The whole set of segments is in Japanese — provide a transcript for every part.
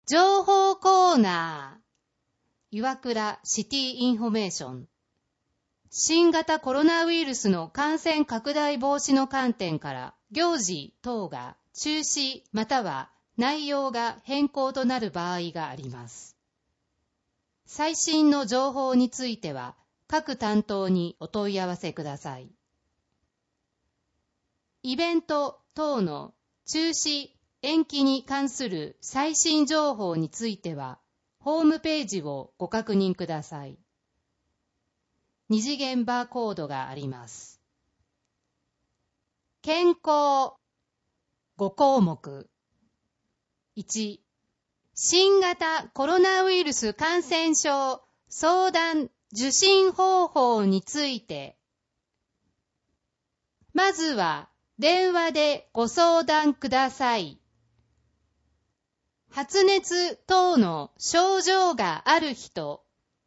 情報コーナー、岩倉シティインフォメーション。新型コロナウイルスの感染拡大防止の観点から行事等が中止または内容が変更となる場合があります。最新の情報については各担当にお問い合わせください。イベント等の中止延期に関する最新情報についてはホームページをご確認ください。二次元バーコードがあります。健康5項目。1、新型コロナウイルス感染症相談受診方法について。まずは電話でご相談ください。発熱等の症状がある人、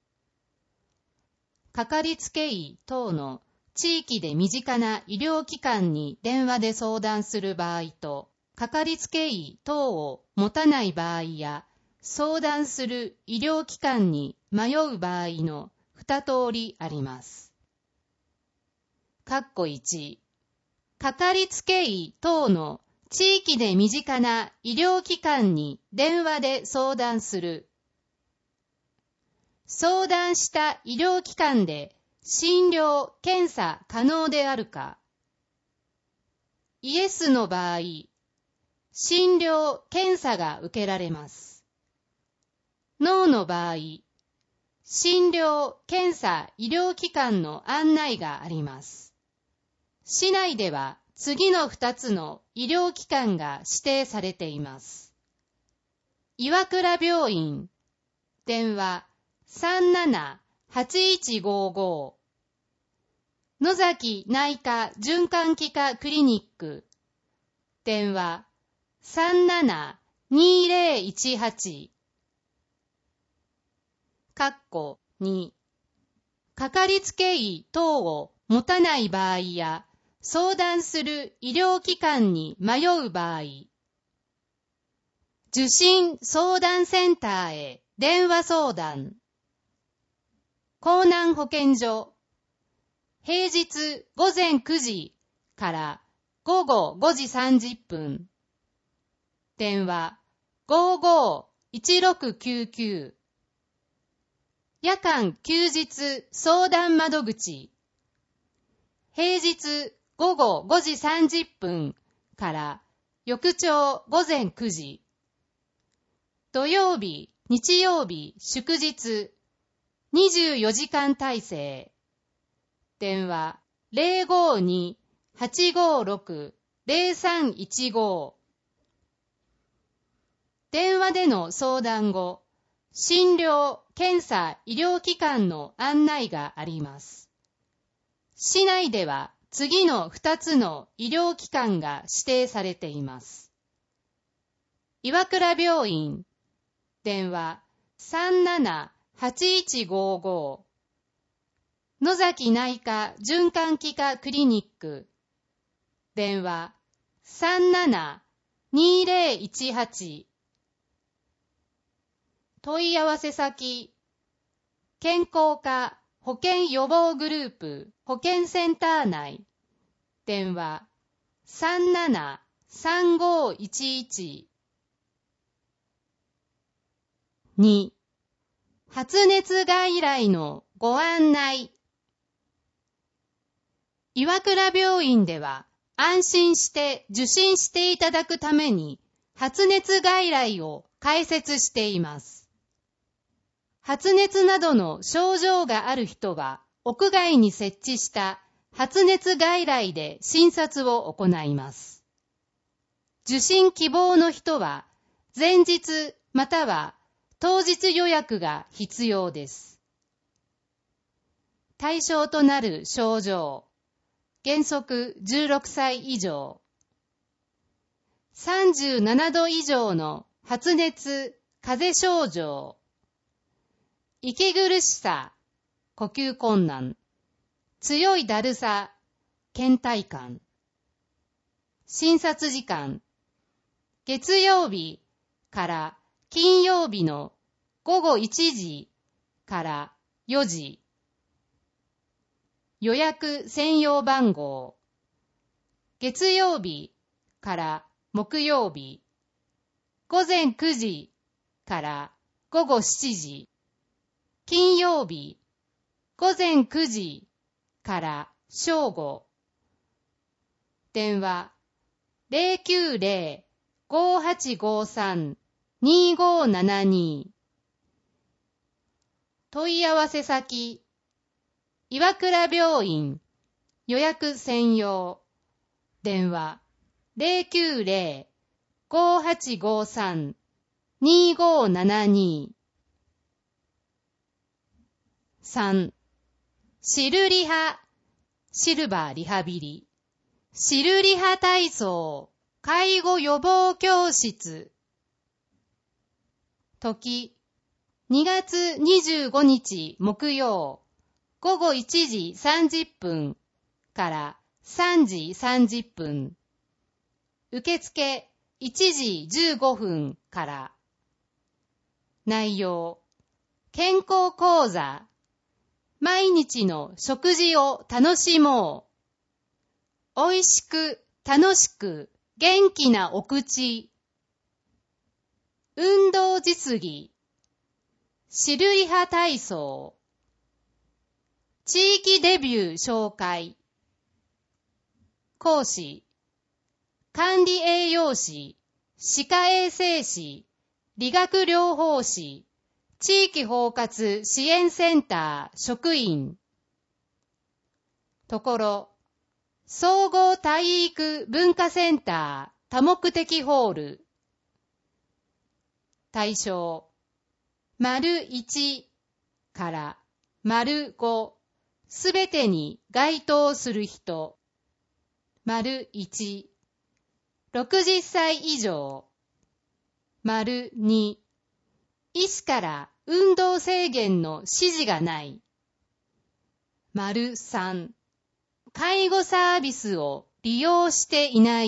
かかりつけ医等の地域で身近な医療機関に電話で相談する場合と、かかりつけ医等を持たない場合や、相談する医療機関に迷う場合の2通りあります。1、かかりつけ医等の地域で身近な医療機関に電話で相談する。相談した医療機関で診療・検査可能であるか。イエスの場合、診療・検査が受けられます。ノーの場合、診療・検査・医療機関の案内があります。市内では次の2つの医療機関が指定されています。岩倉病院、電話37-8155。野崎内科循環器科クリニック、電話37-2018。2、かかりつけ医等を持たない場合や、相談する医療機関に迷う場合、受診相談センターへ電話相談。江南保健所、平日午前9時から午後5時30分。電話551699。夜間休日相談窓口、平日午後5時30分から翌朝午前9時。土曜日、日曜日、祝日、24時間体制。電話052-856-0315。電話での相談後、診療・検査・医療機関の案内があります。市内では次の2つの医療機関が指定されています。岩倉病院、電話37-8155。野崎内科循環器科クリニック、電話37-2018。問い合わせ先、健康課保健予防グループ保健センター内、電話37-3511。2、発熱外来のご案内。岩倉病院では安心して受診していただくために発熱外来を開設しています。発熱などの症状がある人は屋外に設置した発熱外来で診察を行います。受診希望の人は前日または当日予約が必要です。対象となる症状、原則16歳以上、37度以上の発熱、風邪症状、息苦しさ、呼吸困難、強いだるさ、倦怠感。診察時間、月曜日から金曜日の午後1時から4時。予約専用番号。月曜日から木曜日。午前9時から午後7時。金曜日午前9時から正午。電話 090-5853-2572。問い合わせ先、岩倉病院予約専用。電話 090-5853-2572。3. シルリハ、シルバーリハビリ、シルリハ体操、介護予防教室。時、2月25日木曜、午後1時30分から3時30分。受付1時15分から。内容、健康講座。毎日の食事を楽しもう。おいしく、楽しく、元気なお口。運動実技。シルリハ体操。地域デビュー紹介。講師。管理栄養士、歯科衛生士、理学療法士。地域包括支援センター職員。ところ、総合体育文化センター多目的ホール。対象、①から⑤すべてに該当する人。①、60歳以上。②、医師から運動制限の指示がない。③、介護サービスを利用していない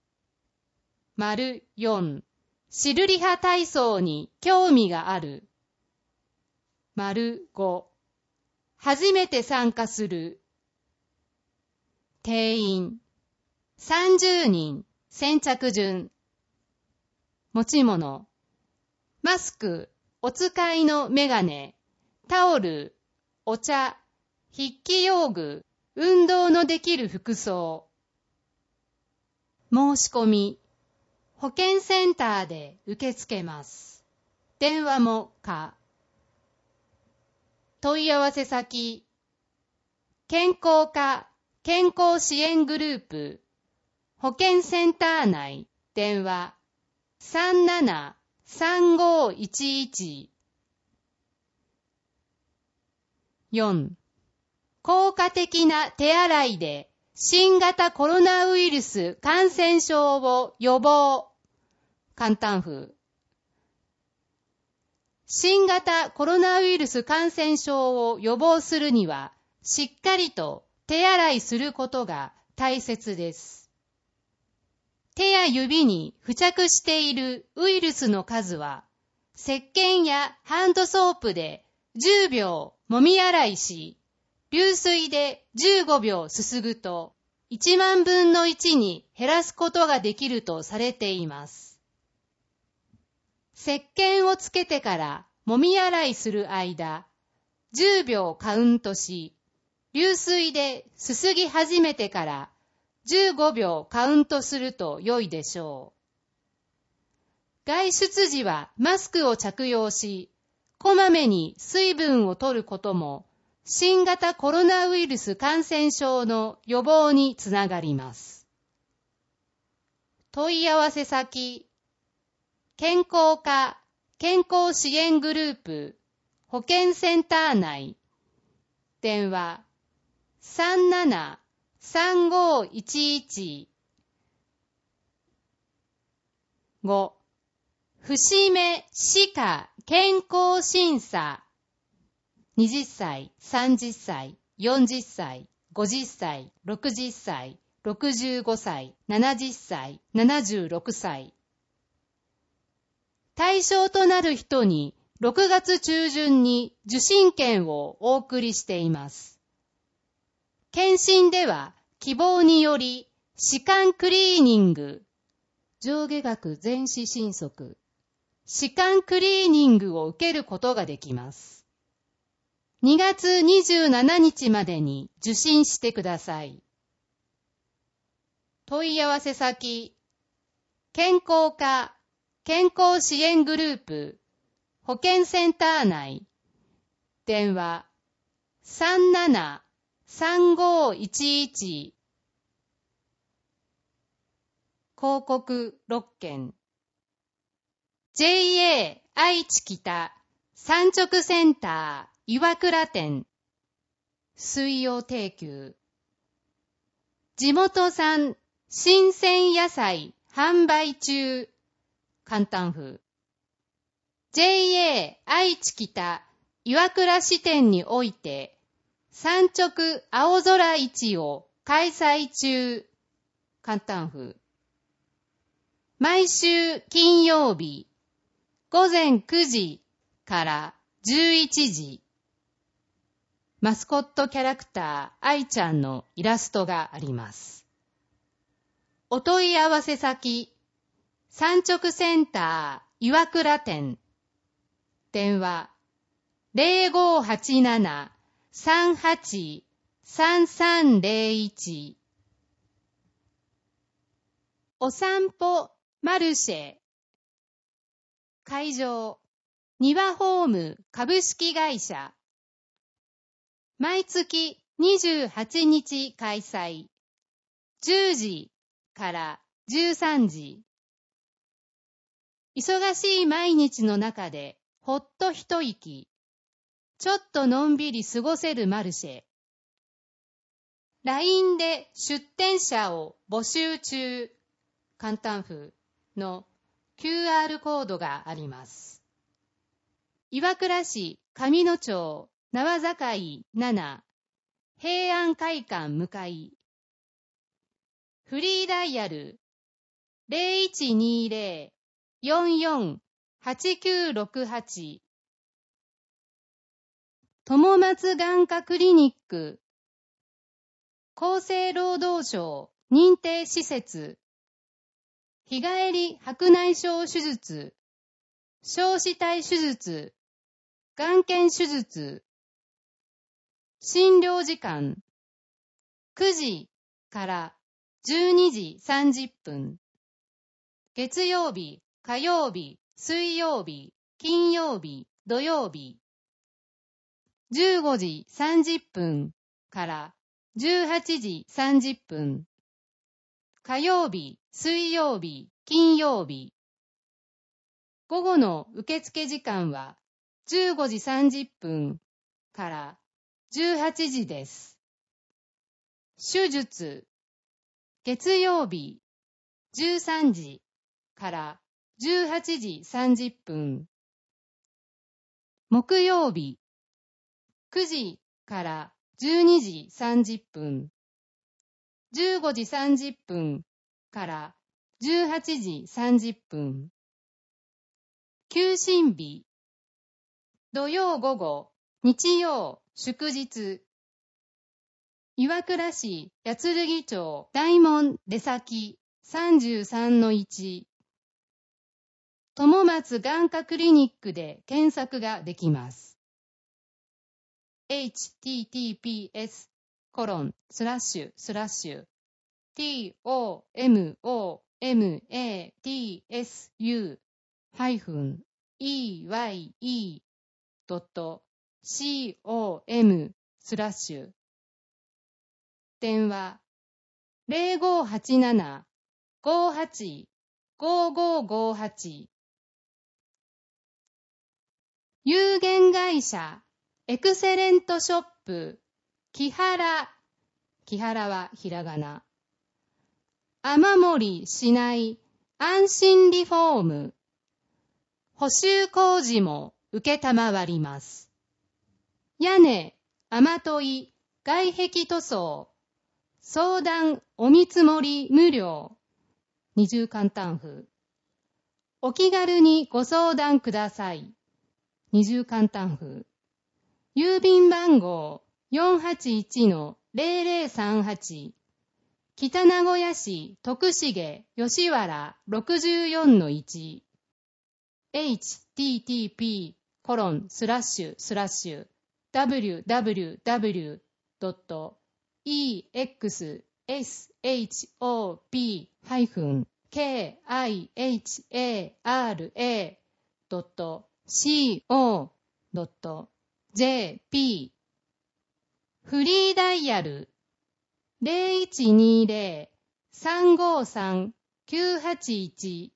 。�4、シルリハ体操に興味がある。⑤、初めて参加する。定員、30人、先着順。持ち物、マスク、お使いのメガネ、タオル、お茶、筆記用具、運動のできる服装。申し込み、保健センターで受け付けます。電話も可。問い合わせ先、健康課健康支援グループ、保健センター内、電話37-3511。4. 効果的な手洗いで新型コロナウイルス感染症を予防。簡単風。新型コロナウイルス感染症を予防するには、しっかりと手洗いすることが大切です。手や指に付着しているウイルスの数は、石鹸やハンドソープで10秒揉み洗いし、流水で15秒すすぐと、1万分の1に減らすことができるとされています。石鹸をつけてから揉み洗いする間、10秒カウントし、流水ですすぎ始めてから15秒カウントすると良いでしょう。外出時はマスクを着用し、こまめに水分を取ることも、新型コロナウイルス感染症の予防につながります。問い合わせ先、健康課健康支援グループ保健センター内、電話37-3511。5. 節目歯科健康審査。20歳、30歳、40歳、50歳、60歳、65歳、70歳、76歳。 対象となる人に6月中旬に受診券をお送りしています。検診では希望により歯間クリーニング、上下顎全歯診測、歯間クリーニングを受けることができます。2月27日までに受診してください。問い合わせ先、健康課健康支援グループ保健センター内、電話 37-3511 広告6件 JA 愛知北産直センター岩倉店水曜定休地元産新鮮野菜販売中簡単風 JA 愛知北岩倉支店において産直青空市を開催中簡単風毎週金曜日午前9時から11時マスコットキャラクター愛ちゃんのイラストがあります。お問い合わせ先産直センター岩倉店電話 0587-38-3301 お散歩マルシェ会場庭ホーム株式会社毎月28日開催10時から13時忙しい毎日の中でほっと一息ちょっとのんびり過ごせるマルシェ LINE で出店者を募集中簡単風の QR コードがあります。岩倉市上野町縄境7平安会館向かいフリーダイヤル 0120-44-8968 友松眼科クリニック厚生労働省認定施設日帰り白内障手術小子体手術眼瞼手術診療時間9時から12時30分月曜日、火曜日、水曜日、金曜日、土曜日15時30分から18時30分火曜日、水曜日、金曜日午後の受付時間は15時30分から18時です。手術月曜日13時から18時30分木曜日9時から12時30分15時30分から18時30分休診日土曜午後日曜祝日岩倉市八剣町大門出先 33-1 友松眼科クリニックで検索ができます。tomomatsu/eye.com/. 電話 0587-58-5558 有限会社エクセレントショップ木原はひらがな雨漏りしない安心リフォーム補修工事も承ります。屋根、雨どい、外壁塗装相談お見積もり無料二重簡単風お気軽にご相談ください。二重簡単風。郵便番号 481-0038 北名古屋市徳重吉原 64-1 www.exshop-kihara.co.jp フリーダイヤル 0120-353-981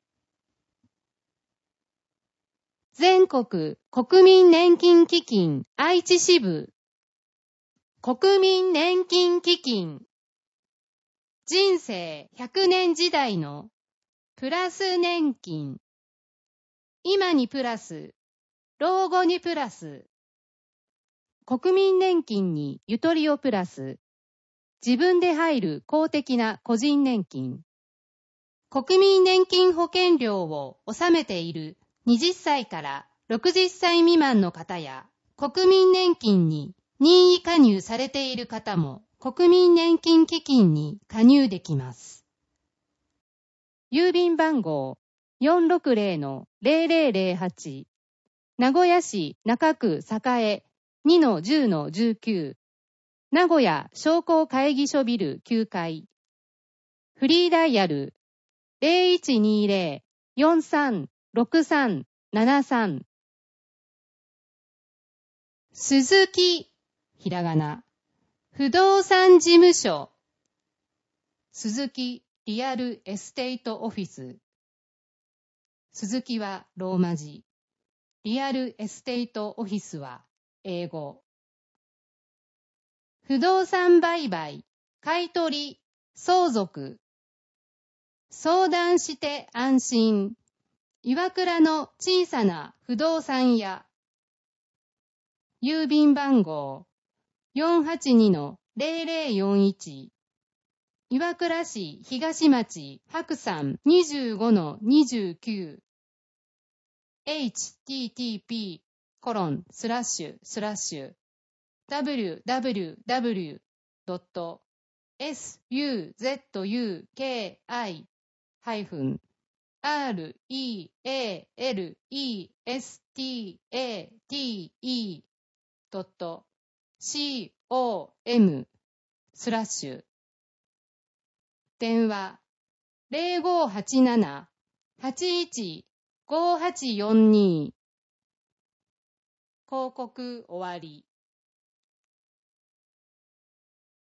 全国国民年金基金愛知支部国民年金基金人生100年時代のプラス年金今にプラス老後にプラス国民年金にゆとりをプラス自分で入る公的な個人年金国民年金保険料を納めている20歳から60歳未満の方や国民年金に任意加入されている方も国民年金基金に加入できます。郵便番号 460-0008 名古屋市中区栄 2-10-19 名古屋商工会議所ビル9階フリーダイヤル 0120-436373 鈴木ひらがな不動産事務所鈴木リアルエステートオフィス鈴木はローマ字リアルエステートオフィスは英語不動産売買買取相続相談して安心岩倉の小さな不動産屋郵便番号 482-0041 岩倉市東町白山 25-29 www.suzuki-realestate.com 電話 0587-815842 広告終わり。